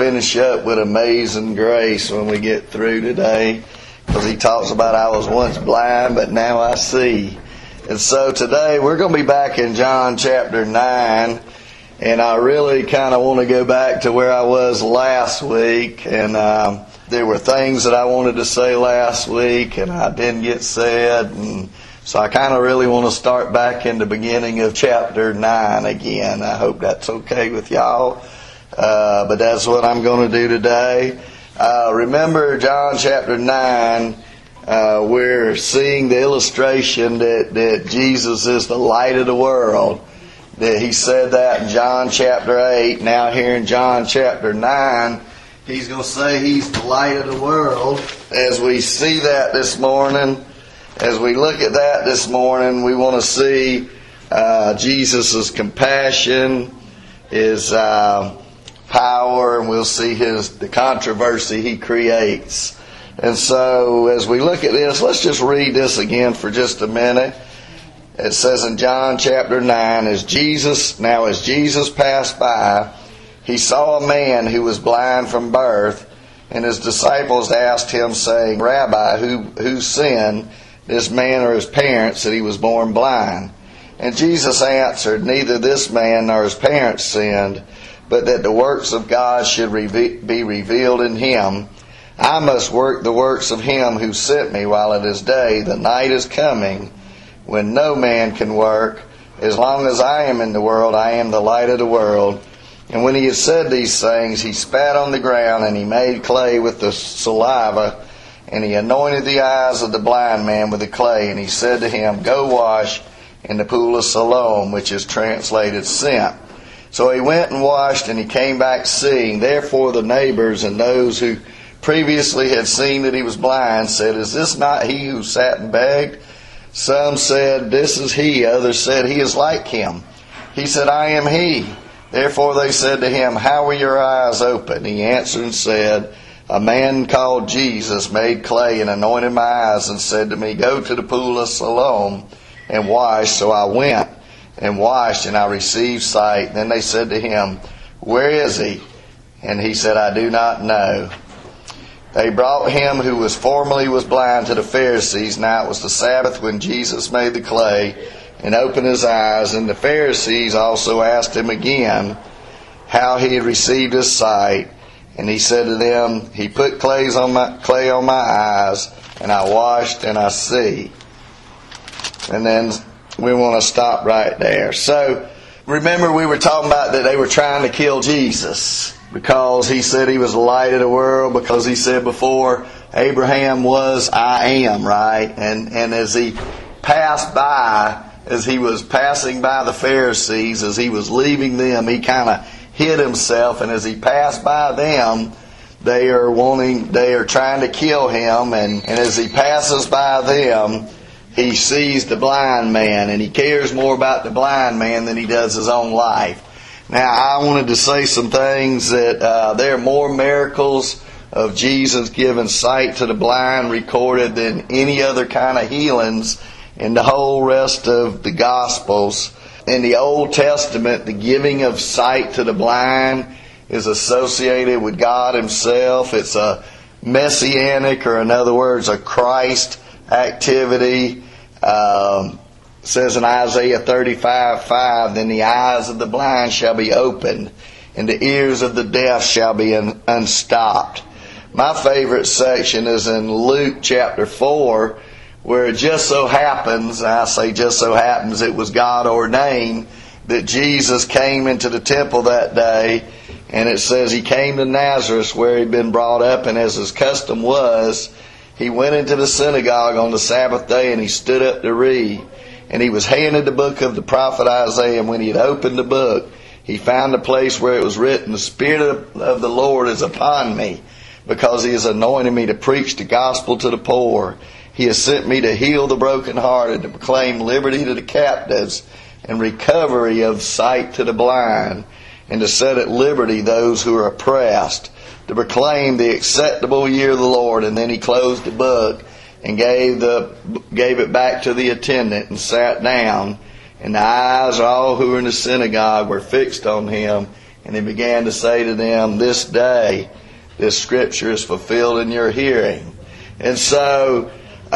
finish up with Amazing Grace when we get through today, because he talks about I was once blind, but now I see. And so today we're going to be back in John chapter 9, and I really kind of want to go back to where I was last week. And there were things that I wanted to say last week, and I didn't get said, and so I kind of really want to start back in the beginning of chapter 9 again. I hope that's okay with y'all. But that's what I'm going to do today. Remember John chapter 9, we're seeing the illustration that Jesus is the light of the world. That he said that in John chapter 8. Now here in John chapter 9, he's going to say he's the light of the world. As we see that this morning, as we look at that this morning, we want to see Jesus' compassion, his power, and we'll see the controversy he creates. And so as we look at this, let's just read this again for just a minute. It says in John chapter 9, as Jesus passed by, he saw a man who was blind from birth, and his disciples asked him, saying, Rabbi, who sinned, this man or his parents, that he was born blind? And Jesus answered, neither this man nor his parents sinned, but that the works of God should be revealed in him. I must work the works of him who sent me while it is day. The night is coming when no man can work. As long as I am in the world, I am the light of the world. And when he had said these things, he spat on the ground, and he made clay with the saliva, and he anointed the eyes of the blind man with the clay. And he said to him, go wash in the pool of Siloam, which is translated sent. So he went and washed, and he came back seeing. Therefore the neighbors and those who previously had seen that he was blind said, is this not he who sat and begged? Some said, this is he. Others said, he is like him. He said, I am he. Therefore they said to him, how were your eyes opened? He answered and said, a man called Jesus made clay and anointed my eyes and said to me, go to the pool of Siloam and wash. So I went and washed, and I received sight. Then they said to him, where is he? And he said, I do not know. They brought him who formerly was blind to the Pharisees. Now it was the Sabbath when Jesus made the clay and opened his eyes. And the Pharisees also asked him again how he had received his sight. And he said to them, he put clay on my eyes, and I washed, and I see. And then we want to stop right there. So remember, we were talking about that they were trying to kill Jesus because he said he was the light of the world, because he said before Abraham was, I am, right? And as he passed by, as he was passing by the Pharisees, as he was leaving them, he kind of hid himself, and as he passed by them, they are trying to kill him, and as he passes by them, he sees the blind man, and he cares more about the blind man than he does his own life. Now, I wanted to say some things that there are more miracles of Jesus giving sight to the blind recorded than any other kind of healings in the whole rest of the Gospels. In the Old Testament, the giving of sight to the blind is associated with God himself. It's a messianic, or in other words, a Christ activity. It says in Isaiah 35:5, then the eyes of the blind shall be opened, and the ears of the deaf shall be unstopped. My favorite section is in Luke chapter 4, where it just so happens, I say just so happens, it was God ordained that Jesus came into the temple that day. And it says he came to Nazareth where he'd been brought up, and as his custom was, he went into the synagogue on the Sabbath day, and he stood up to read. And he was handed the book of the prophet Isaiah, and when he had opened the book, he found a place where it was written, the Spirit of the Lord is upon me, because he has anointed me to preach the gospel to the poor. He has sent me to heal the brokenhearted, to proclaim liberty to the captives, and recovery of sight to the blind, and to set at liberty those who are oppressed, to proclaim the acceptable year of the Lord. And then he closed the book and gave it back to the attendant and sat down. And the eyes of all who were in the synagogue were fixed on him. And he began to say to them, this day, this scripture is fulfilled in your hearing. And so,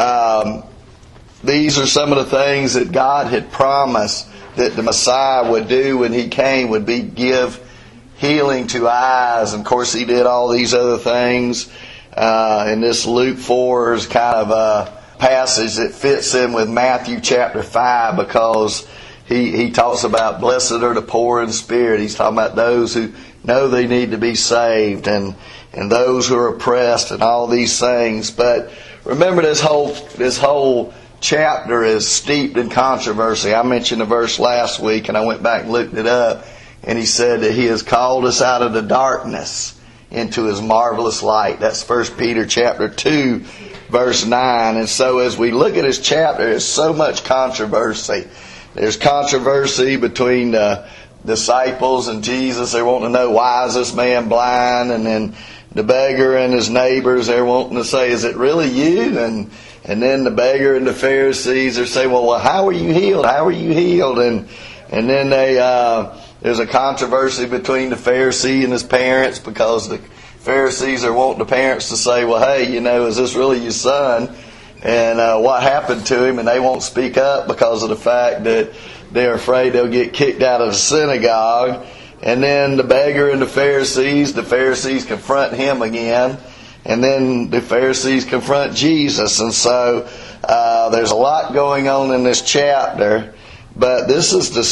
these are some of the things that God had promised that the Messiah would do when he came, would be give healing to eyes. And of course, he did all these other things. And this Luke 4 is kind of a passage that fits in with Matthew chapter 5, because he talks about blessed are the poor in spirit. He's talking about those who know they need to be saved, and those who are oppressed, and all these things. But remember, this whole chapter is steeped in controversy. I mentioned a verse last week, and I went back and looked it up, and he said that he has called us out of the darkness into his marvelous light. That's 1 Peter chapter 2, verse 9. And so as we look at his chapter, there's so much controversy. There's controversy between the disciples and Jesus. They're wanting to know, why is this man blind? And then the beggar and his neighbors, they're wanting to say, is it really you? And then the beggar and the Pharisees are saying, well, how are you healed? How are you healed? And then there's a controversy between the Pharisee and his parents, because the Pharisees are wanting the parents to say, well, hey, is this really your son? And what happened to him? And they won't speak up because of the fact that they're afraid they'll get kicked out of the synagogue. And then the beggar and the Pharisees confront him again. And then the Pharisees confront Jesus. And so there's a lot going on in this chapter. But this is the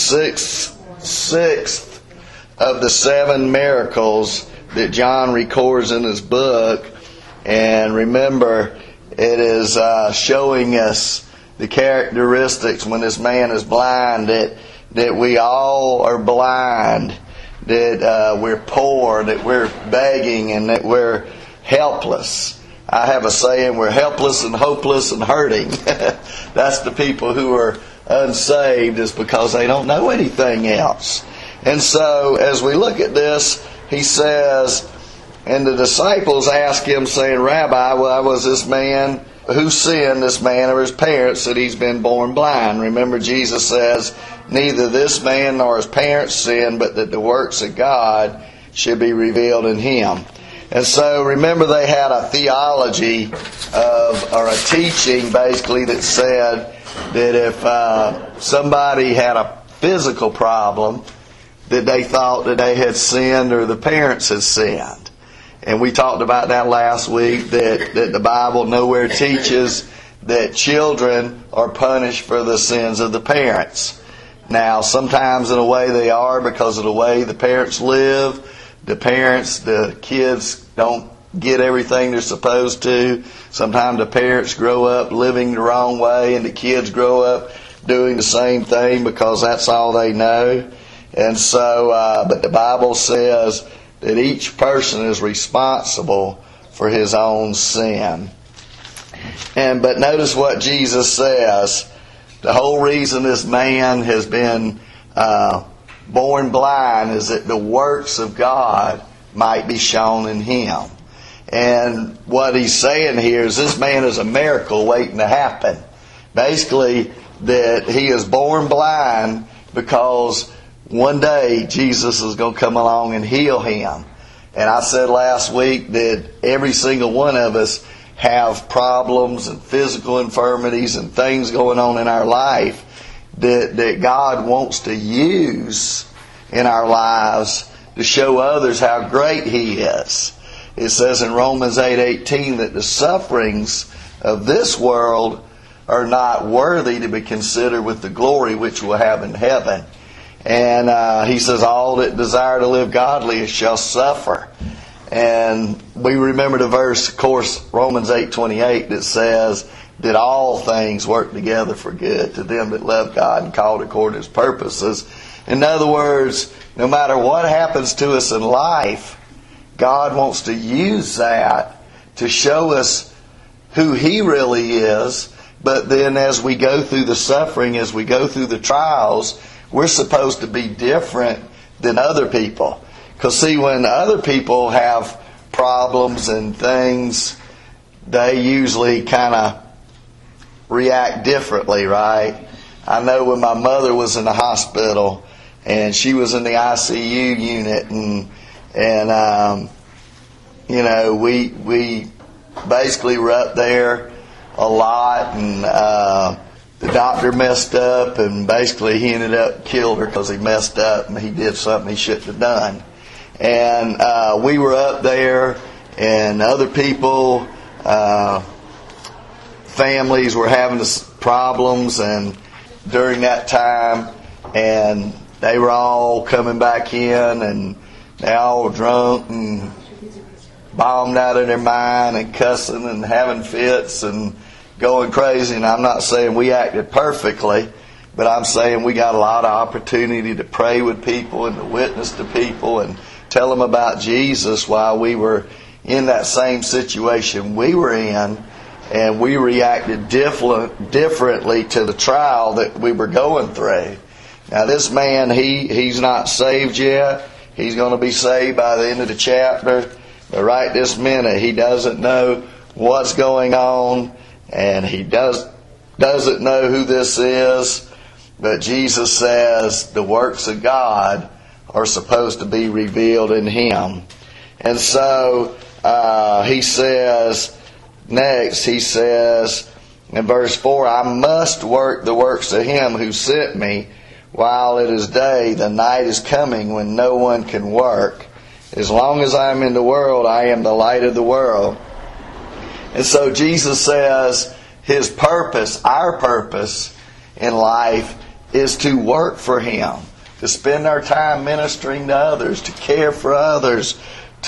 sixth of the 7 miracles that John records in his book. And remember, it is showing us the characteristics when this man is blind, that we all are blind, that we're poor, that we're begging, and that we're helpless. I have a saying, we're helpless and hopeless and hurting. That's the people who are unsaved, is because they don't know anything else. And so as we look at this, he says, and the disciples ask him, saying, Rabbi, why was this man, who sinned, this man or his parents, that he's been born blind? Remember, Jesus says, neither this man nor his parents sinned, but that the works of God should be revealed in him. And so remember, they had a theology or a teaching basically that said that if somebody had a physical problem, that they thought that they had sinned or the parents had sinned. And we talked about that last week, that the Bible nowhere teaches that children are punished for the sins of the parents. Now, sometimes in a way they are, because of the way the parents live. The kids don't get everything they're supposed to. Sometimes the parents grow up living the wrong way, and the kids grow up doing the same thing because that's all they know. And so, but the Bible says that each person is responsible for his own sin. But notice what Jesus says. The whole reason this man has been born blind is that the works of God might be shown in him. And what he's saying here is this man is a miracle waiting to happen. Basically, that he is born blind because one day Jesus is going to come along and heal him. And I said last week that every single one of us have problems and physical infirmities and things going on in our life that God wants to use in our lives to show others how great He is. It says in Romans 8:18 that the sufferings of this world are not worthy to be considered with the glory which we'll have in heaven. And he says, all that desire to live godly shall suffer. And we remember the verse, of course, Romans 8:28, that says that all things work together for good to them that love God and called according to His purposes. In other words, no matter what happens to us in life, God wants to use that to show us who He really is. But then as we go through the suffering, as we go through the trials, we're supposed to be different than other people. Because see, when other people have problems and things, they usually kind of react differently, right? I know when my mother was in the hospital and she was in the ICU unit, and you know, we basically were up there a lot, and the doctor messed up, and basically he ended up killed her because he messed up and he did something he shouldn't have done. And we were up there, and other people, families were having problems, and during that time, and they were all coming back in, and they all drunk and bombed out of their mind and cussing and having fits and going crazy. And I'm not saying we acted perfectly, but I'm saying we got a lot of opportunity to pray with people and to witness to people and tell them about Jesus while we were in that same situation we were in, and we reacted differently to the trial that we were going through. Now this man, he's not saved yet. He's going to be saved by the end of the chapter, but right this minute he doesn't know what's going on, and he doesn't know who this is. But Jesus says the works of God are supposed to be revealed in him. And so he says, next he says in verse 4, I must work the works of him who sent me while it is day. The night is coming when no one can work. As long as I am in the world, I am the light of the world. And so Jesus says his purpose, our purpose in life, is to work for him, to spend our time ministering to others, to care for others,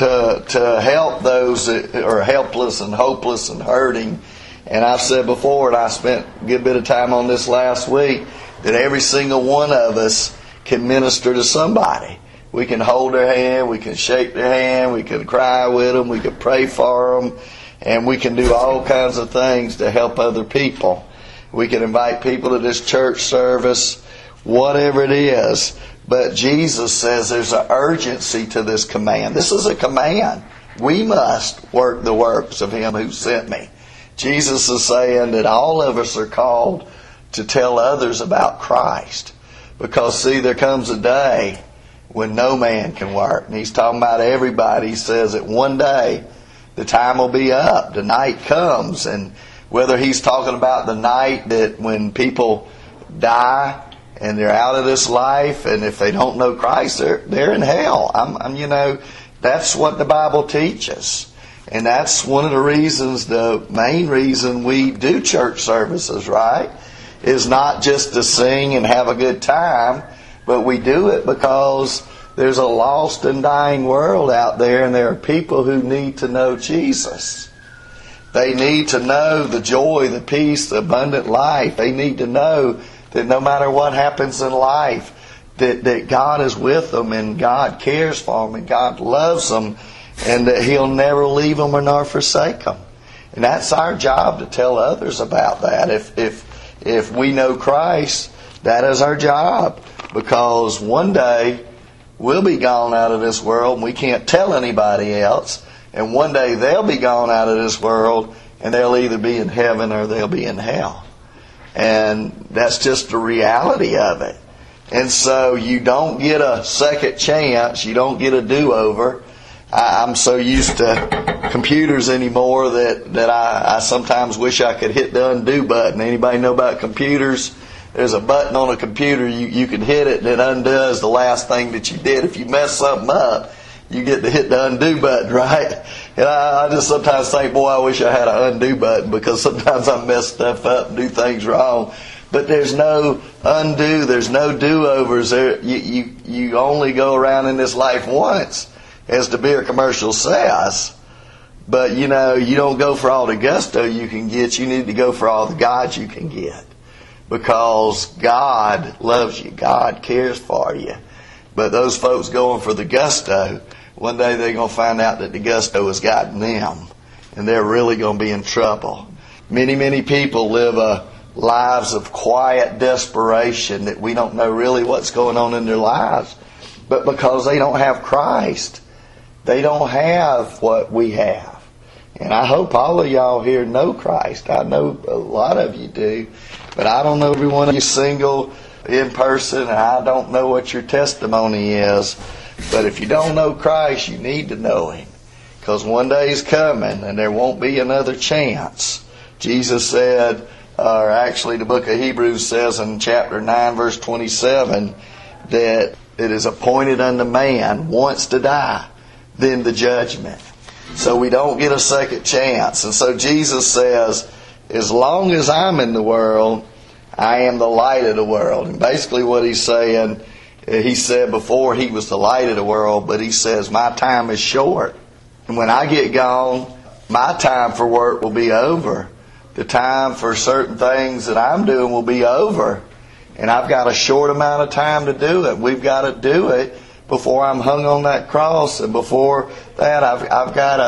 to help those that are helpless and hopeless and hurting. And I've said before, and I spent a good bit of time on this last week, that every single one of us can minister to somebody. We can hold their hand, we can shake their hand, we can cry with them, we can pray for them, and we can do all kinds of things to help other people. We can invite people to this church service, whatever it is. But Jesus says there's an urgency to this command. This is a command. We must work the works of him who sent me. Jesus is saying that all of us are called to tell others about Christ. Because, see, there comes a day when no man can work. And he's talking about everybody. He says that one day the time will be up. The night comes. And whether he's talking about the night that when people die and they're out of this life, and if they don't know Christ, they're in hell. That's what the Bible teaches. And that's one of the reasons, the main reason we do church services, right? Is not just to sing and have a good time, but we do it because there's a lost and dying world out there, and there are people who need to know Jesus. They need to know the joy, the peace, the abundant life. They need to know that no matter what happens in life, that God is with them, and God cares for them, and God loves them, and that He'll never leave them or nor forsake them. And that's our job, to tell others about that. If we know Christ, that is our job. Because one day we'll be gone out of this world and we can't tell anybody else. And one day they'll be gone out of this world and they'll either be in heaven or they'll be in hell. And that's just the reality of it. And so you don't get a second chance. You don't get a do-over. I'm so used to computers anymore that I sometimes wish I could hit the undo button. Anybody know about computers? There's a button on a computer. You can hit it and it undoes the last thing that you did. If you mess something up, you get to hit the undo button, right? And I just sometimes think, boy, I wish I had an undo button, because sometimes I mess stuff up and do things wrong. But there's no undo. There's no do-overs. You only go around in this life once, as the beer commercial says. But, you don't go for all the gusto you can get. You need to go for all the God you can get. Because God loves you. God cares for you. But those folks going for the gusto, one day they're going to find out that the gusto has gotten them. And they're really going to be in trouble. Many, many people live lives of quiet desperation, that we don't know really what's going on in their lives. But because they don't have Christ, they don't have what we have. And I hope all of y'all here know Christ. I know a lot of you do. But I don't know every one of you single in person, and I don't know what your testimony is, but if you don't know Christ, you need to know Him. Because one day is coming, and there won't be another chance. Jesus said, or actually the book of Hebrews says in chapter 9, verse 27, that it is appointed unto man once to die, then the judgment. So we don't get a second chance. And so Jesus says, as long as I'm in the world, I am the light of the world. And basically what He's saying, He said before He was the light of the world, but He says, my time is short. And when I get gone, my time for work will be over. The time for certain things that I'm doing will be over. And I've got a short amount of time to do it. We've got to do it before I'm hung on that cross. And before that, I've got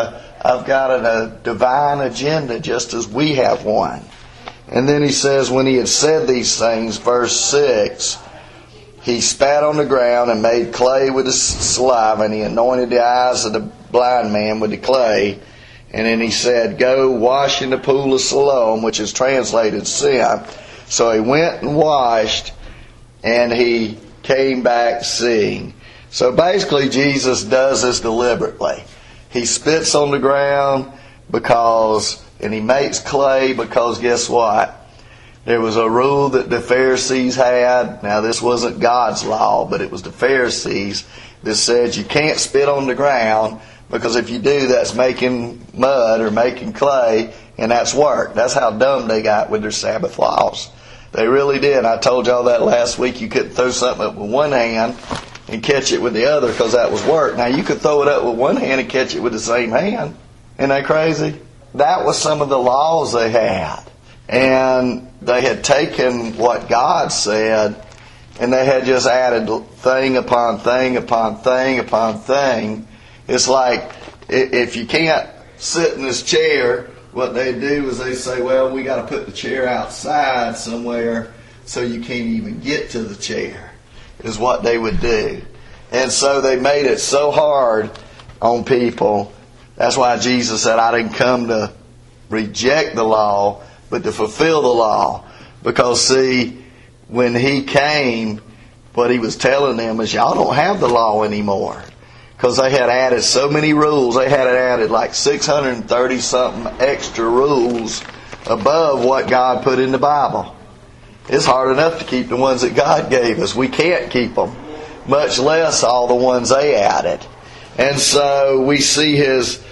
a divine agenda just as we have one. And then He says, when He had said these things, verse 6, He spat on the ground and made clay with His saliva, and He anointed the eyes of the blind man with the clay. And then He said, go wash in the pool of Siloam, which is translated sin. So he went and washed, and he came back seeing. So basically Jesus does this deliberately. He spits on the ground and He makes clay because guess what? There was a rule that the Pharisees had. Now this wasn't God's law, but it was the Pharisees that said you can't spit on the ground, because if you do, that's making mud or making clay, and that's work. That's how dumb they got with their Sabbath laws. They really did. I told y'all that last week. You couldn't throw something up with one hand and catch it with the other because that was work. Now you could throw it up with one hand and catch it with the same hand. Isn't that crazy? That was some of the laws they had. And they had taken what God said and they had just added thing upon thing upon thing upon thing. It's like if you can't sit in this chair, what they do is they say, well, we got to put the chair outside somewhere so you can't even get to the chair, is what they would do. And so they made it so hard on people. That's why Jesus said, I didn't come to reject the law, but to fulfill the law. Because see, when He came, what He was telling them is, y'all don't have the law anymore. Because they had added so many rules. They had added like 630-something extra rules above what God put in the Bible. It's hard enough to keep the ones that God gave us. We can't keep them, much less all the ones they added. And so we see His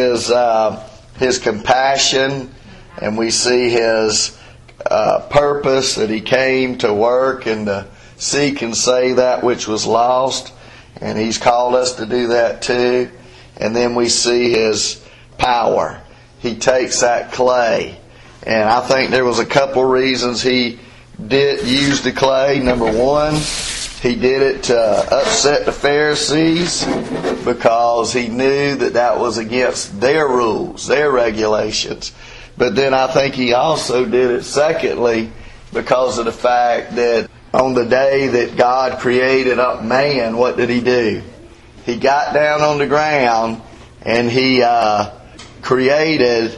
compassion, and we see His purpose, that He came to work and to seek and save that which was lost. And He's called us to do that too. And then we see His power. He takes that clay. And I think there was a couple reasons He did use the clay. Number one, He did it to upset the Pharisees because He knew that that was against their rules, their regulations. But then I think He also did it secondly because of the fact that on the day that God created up man, what did He do? He got down on the ground and He created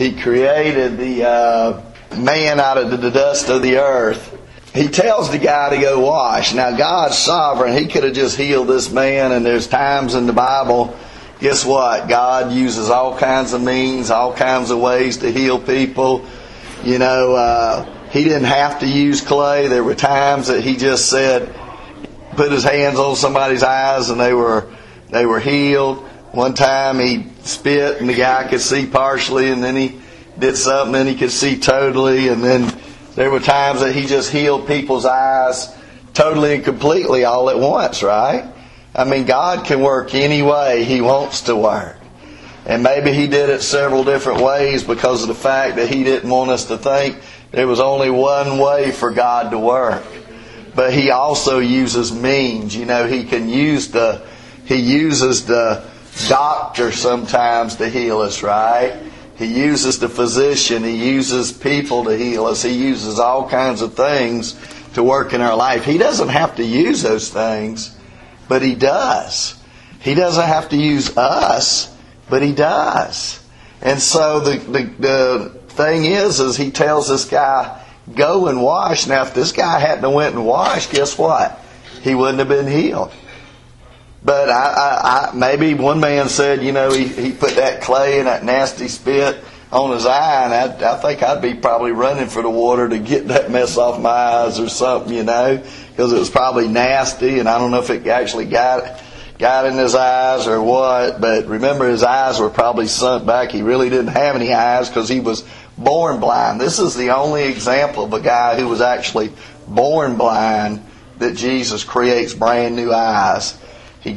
the man out of the dust of the earth. He tells the guy to go wash. Now God's sovereign. He could have just healed this man, and there's times in the Bible, guess what? God uses all kinds of means, all kinds of ways to heal people. You know, He didn't have to use clay. There were times that He just said, put His hands on somebody's eyes and they were healed. One time He spit and the guy could see partially, and then He did something and he could see totally. And then there were times that He just healed people's eyes totally and completely all at once, right? I mean, God can work any way He wants to work. And maybe He did it several different ways because of the fact that He didn't want us to think there was only one way for God to work. But He also uses means. You know, He uses the doctor sometimes to heal us, right? He uses the physician. He uses people to heal us. He uses all kinds of things to work in our life. He doesn't have to use those things, but He does. He doesn't have to use us, but He does. And so the thing is He tells this guy, go and wash. Now, if this guy hadn't went and washed, guess what? He wouldn't have been healed. But I maybe one man said, he put that clay and that nasty spit on his eye, and I think I'd be probably running for the water to get that mess off my eyes or something, because it was probably nasty, and I don't know if it actually got in his eyes or what. But remember, his eyes were probably sunk back. He really didn't have any eyes because he was born blind. This is the only example of a guy who was actually born blind that Jesus creates brand new eyes. He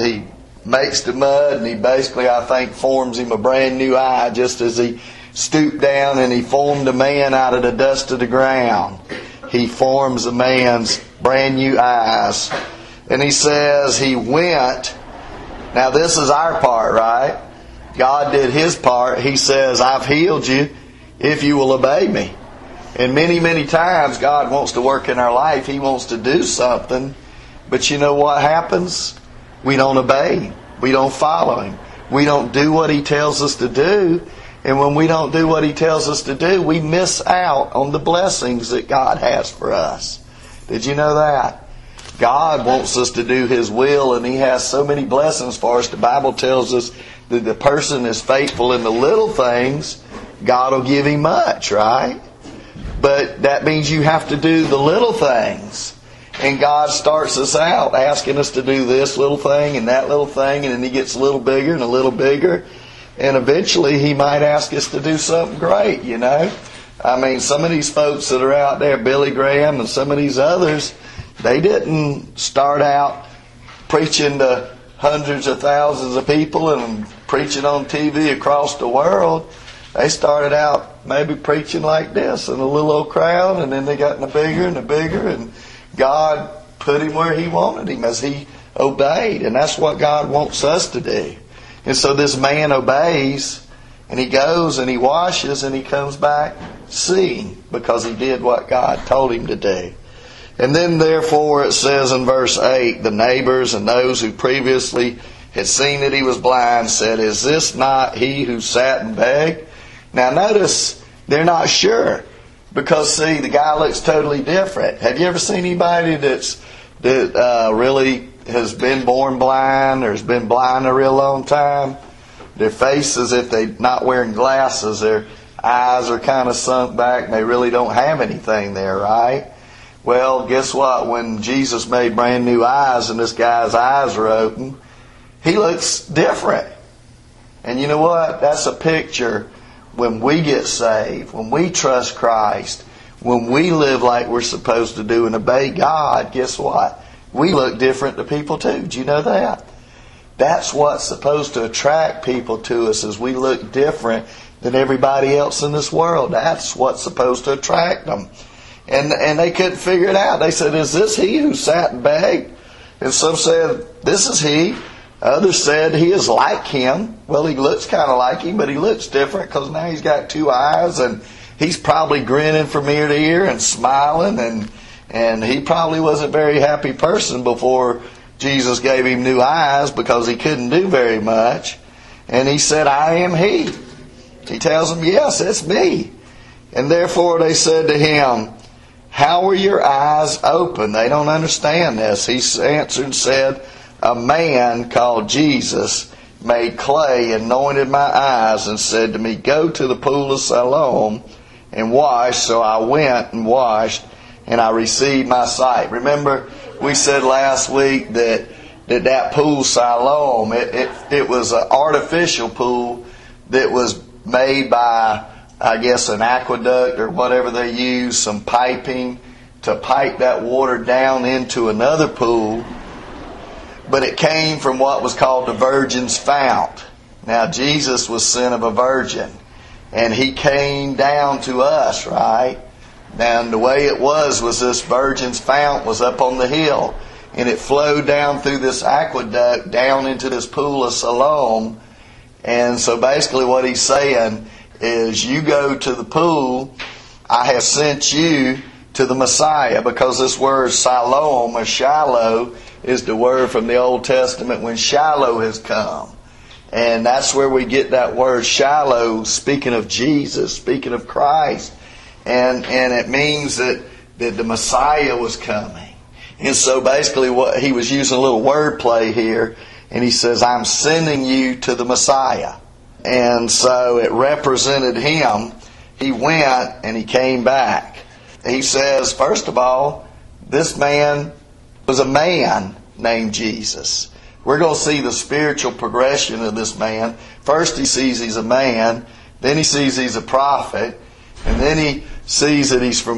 makes the mud, and he basically, I think, forms him a brand new eye, just as he stooped down and he formed a man out of the dust of the ground. He forms a man's brand new eyes. And he says he went. Now this is our part, right? God did His part. He says, I've healed you if you will obey me. And many, many times God wants to work in our life. He wants to do something. But you know what happens? We don't obey Him. We don't follow Him. We don't do what He tells us to do. And when we don't do what He tells us to do, we miss out on the blessings that God has for us. Did you know that? God wants us to do His will, and He has so many blessings for us. The Bible tells us that the person is faithful in the little things, God will give him much, right? But that means you have to do the little things. And God starts us out asking us to do this little thing and that little thing, and then He gets a little bigger and a little bigger. And eventually He might ask us to do something great, I mean, some of these folks that are out there, Billy Graham and some of these others, they didn't start out preaching to hundreds of thousands of people and preaching on TV across the world. They started out maybe preaching like this in a little old crowd, and then they got bigger and bigger, and God put him where He wanted him as he obeyed. And that's what God wants us to do. And so this man obeys, and he goes and he washes, and he comes back seeing, because he did what God told him to do. And then therefore it says in verse 8, the neighbors and those who previously had seen that he was blind said, "Is this not he who sat and begged?" Now notice, they're not sure. Because see, the guy looks totally different. Have you ever seen anybody that really has been born blind or has been blind a real long time? Their faces, if they're not wearing glasses, their eyes are kind of sunk back and they really don't have anything there, right? Well, guess what? When Jesus made brand new eyes and this guy's eyes are open, he looks different. And you know what? That's a picture. When we get saved, when we trust Christ, when we live like we're supposed to do and obey God, guess what? We look different to people too. Do you know that? That's what's supposed to attract people to us, is we look different than everybody else in this world. That's what's supposed to attract them. And they couldn't figure it out. They said, "Is this he who sat and begged?" And some said, "This is he." Others said, "He is like him." Well, he looks kind of like him, but he looks different because now he's got two eyes, and he's probably grinning from ear to ear and smiling, and he probably was a very happy person before Jesus gave him new eyes, because he couldn't do very much. And he said, "I am he." He tells them, "Yes, it's me." And therefore they said to him, "How were your eyes open?" They don't understand this. He answered and said, "A man called Jesus made clay, anointed my eyes, and said to me, 'Go to the pool of Siloam and wash.' So I went and washed, and I received my sight." Remember, we said last week that pool Siloam, it was an artificial pool that was made by, I guess, an aqueduct or whatever they use, some piping to pipe that water down into another pool. But it came from what was called the Virgin's Fount. Now, Jesus was son of a virgin, and He came down to us, right? Now, the way it was this Virgin's Fount was up on the hill, and it flowed down through this aqueduct down into this pool of Siloam. And so basically what He's saying is, you go to the pool, I have sent you to the Messiah, because this word Siloam or Shiloh is the word from the Old Testament when Shiloh has come. And that's where we get that word Shiloh, speaking of Jesus, speaking of Christ. and it means that the Messiah was coming. And so basically what he was using a little wordplay here, and he says, I'm sending you to the Messiah. And so it represented him. He went and he came back. He says, first of all, this man was a man named Jesus. We're going to see the spiritual progression of this man. First he sees he's a man, then he sees he's a prophet, and then he sees that he's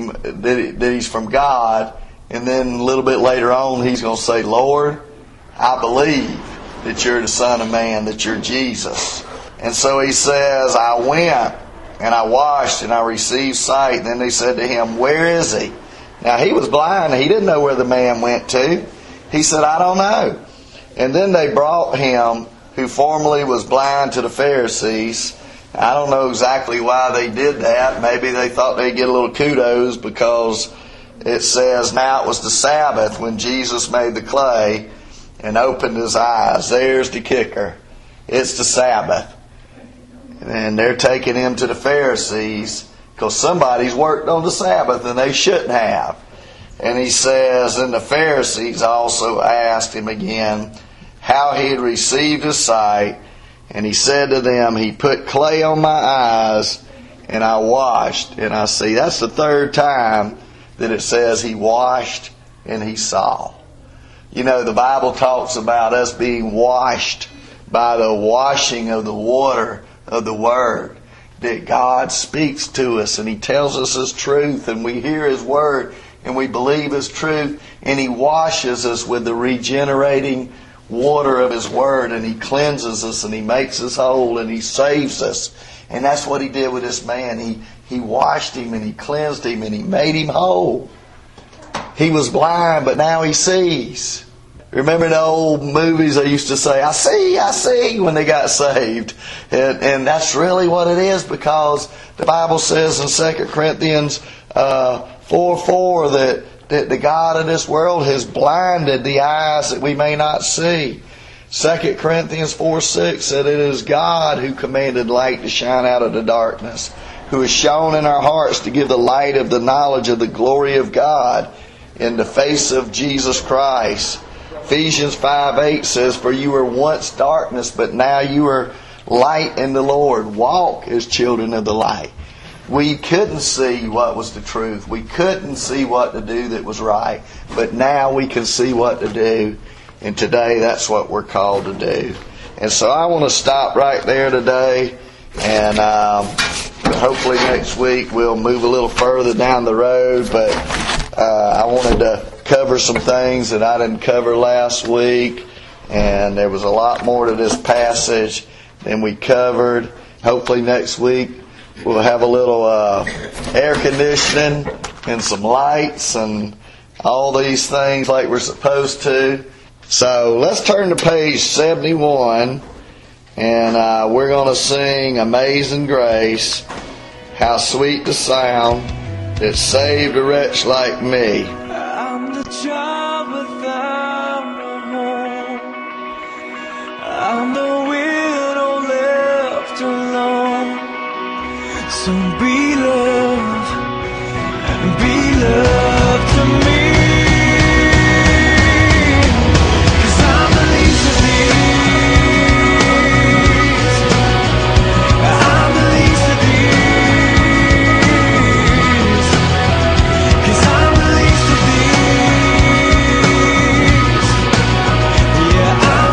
from God, and then a little bit later on he's going to say, Lord, I believe that you're the Son of Man, that you're Jesus. And so he says, I went and I washed and I received sight. And then they said to him, where is he? Now he was blind. He didn't know where the man went to. He said, I don't know. And then they brought him, who formerly was blind, to the Pharisees. I don't know exactly why they did that. Maybe they thought they'd get a little kudos, because it says, now it was the Sabbath when Jesus made the clay and opened his eyes. There's the kicker. It's the Sabbath. And they're taking him to the Pharisees because somebody's worked on the Sabbath and they shouldn't have. And he says, and the Pharisees also asked him again how he had received his sight. And he said to them, he put clay on my eyes and I washed and I see. That's the third time that it says he washed and he saw. You know, the Bible talks about us being washed by the washing of the water of the Word. That God speaks to us and He tells us His truth, and we hear His Word and we believe His truth, and He washes us with the regenerating water of His Word, and He cleanses us and He makes us whole and He saves us. And that's what He did with this man. He washed him and He cleansed him and He made him whole. He was blind, but now he sees. Remember in the old movies they used to say, I see, when they got saved. And that's really what it is, because the Bible says in 2 Corinthians 4:4 that the God of this world has blinded the eyes that we may not see. 2 Corinthians 4:6 said it is God who commanded light to shine out of the darkness, who has shone in our hearts to give the light of the knowledge of the glory of God in the face of Jesus Christ. Ephesians 5:8 says, for you were once darkness, but now you are light in the Lord. Walk as children of the light. We couldn't see what was the truth. We couldn't see what to do that was right. But now we can see what to do. And today that's what we're called to do. And so I want to stop right there today. And hopefully next week we'll move a little further down the road. But I wanted to cover some things that I didn't cover last week. And there was a lot more to this passage than we covered. Hopefully next week we'll have a little air conditioning and some lights and all these things like we're supposed to. So let's turn to page 71, and we're going to sing Amazing Grace, how sweet the sound that saved a wretch like me. I'm the child without a home. I'm the widow left alone. So be love to me. 'Cause I'm the least of these. I'm the least of these. 'Cause I'm the least of these. Yeah, I'm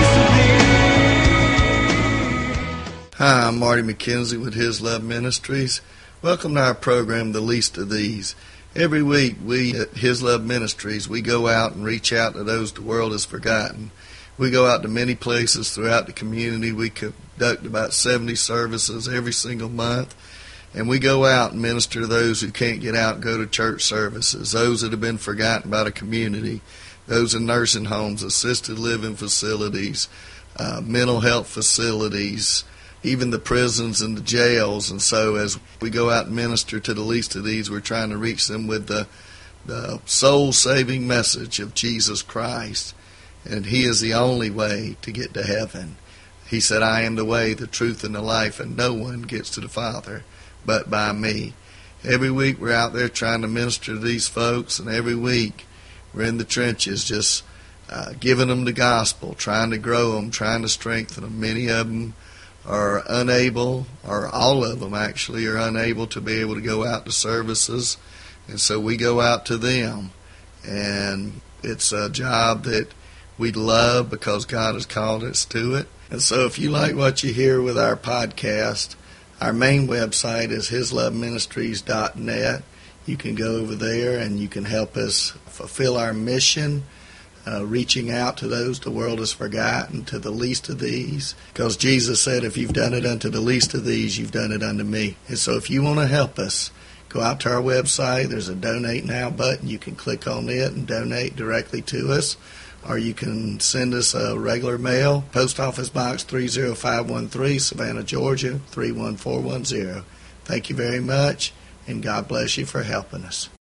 the least of these. Hi, I'm Marty McKenzie with His Love Ministries. Welcome to our program, The Least of These. Every week, we at His Love Ministries, we go out and reach out to those the world has forgotten. We go out to many places throughout the community. We conduct about 70 services every single month. And we go out and minister to those who can't get out and go to church services, those that have been forgotten by the community, those in nursing homes, assisted living facilities, mental health facilities, even the prisons and the jails. And so as we go out and minister to the least of these, we're trying to reach them with the soul-saving message of Jesus Christ. And He is the only way to get to heaven. He said, I am the way, the truth, and the life, and no one gets to the Father but by me. Every week we're out there trying to minister to these folks, and every week we're in the trenches just giving them the gospel, trying to grow them, trying to strengthen them. Many of them are unable, or all of them actually, are unable to be able to go out to services, and so we go out to them. And it's a job that we love because God has called us to it. And so if you like what you hear with our podcast, our main website is hisloveministries.net. You can go over there and you can help us fulfill our mission, reaching out to those the world has forgotten, to the least of these. Because Jesus said, if you've done it unto the least of these, you've done it unto me. And so if you want to help us, go out to our website. There's a Donate Now button. You can click on it and donate directly to us. Or you can send us a regular mail, Post Office Box 30513, Savannah, Georgia, 31410. Thank you very much, and God bless you for helping us.